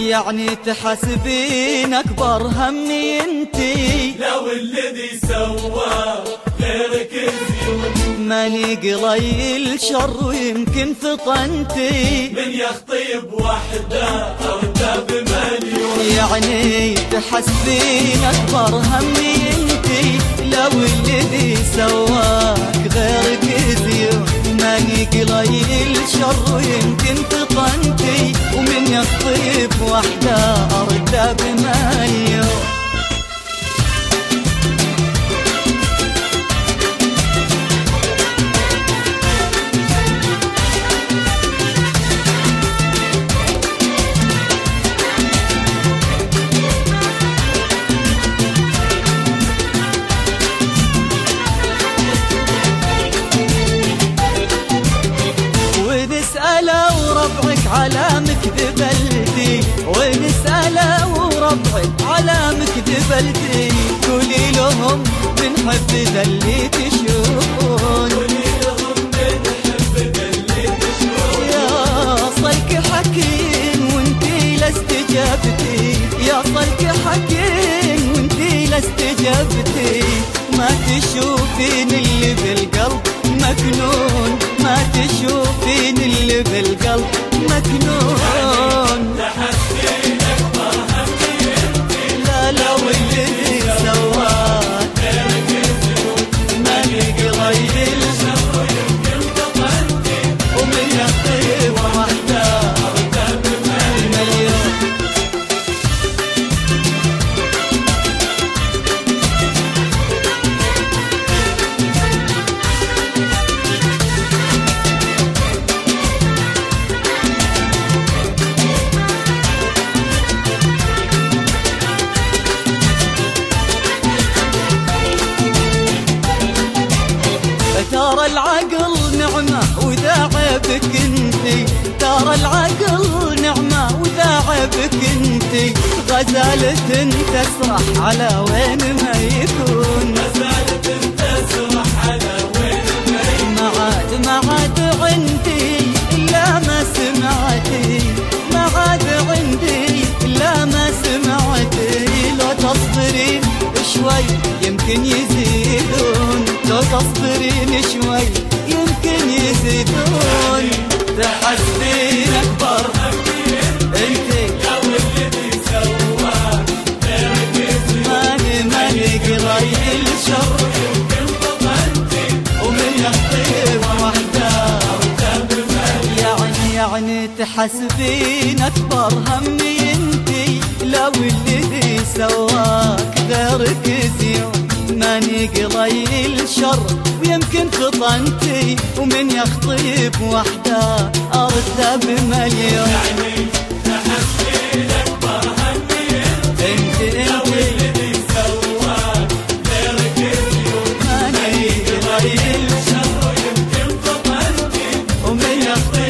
يعني تحسبين أكبر همي انتي، لو الذي سوى غيرك زيون، ماني قليل شر ويمكن فطنتي، من يخطيب وحده أرده بمليون. يعني تحسبين أكبر همي انتي، لو الذي سواك غيرك زيون، ماني قليل شر ويمكن فطنتي، ومن يخطيب وحده أرده بمليون. وربعك على مكذبلتي، ونسأله وربعك على مكذبلتي، قولي لهم بنحب ذا اللي تشوفون، قولي لهم بنحب ذا اللي تشوفون. يا صلك حكيم وانتي لاستجابتي، يا صلك حكيم وانتي لاستجابتي، ما تشوفين اللي بالقلب مكنون، ما تشوفين اللي بالقلب مكنون. تحسبين أكبر همي انتي، لا لو اللي سواك غيرك زيون، ماني قليل شر يمكن فطنتي، ومن يخطيب وحده أرده بمليون. ترى العقل نعمة وذا عيبك انتي، ترى العقل نعمة وذا عيبك انتي، غزالة تسرح على وين ما يكون، غزالة تسرح على وين ما يكون. ما عاد عندي إلا ما سمعتي، ما عاد عندي إلا ما سمعتي، لو تصبرين شوي يمكن يزيدون، لو تصبرين شوي يمكن يزيدون. تحسبين أكبر همي انتي، انتي، لو الذي سوى غيرك زيون، ماني قليل شر يمكن فطنتي، ومن يخطيب وحده أرده بمليون. يعني تحسبين أكبر همي انتي، لو الذي سواك غيرك زيون، ماني قليل شر ويمكن فطنتي، ومن يخطيب وحده أرده بمليون. يعني تحسبين أكبر همي انتي لو الذي سوى غيرك زيون، ماني قليل شر يمكن فطنتي، ومن يخطيب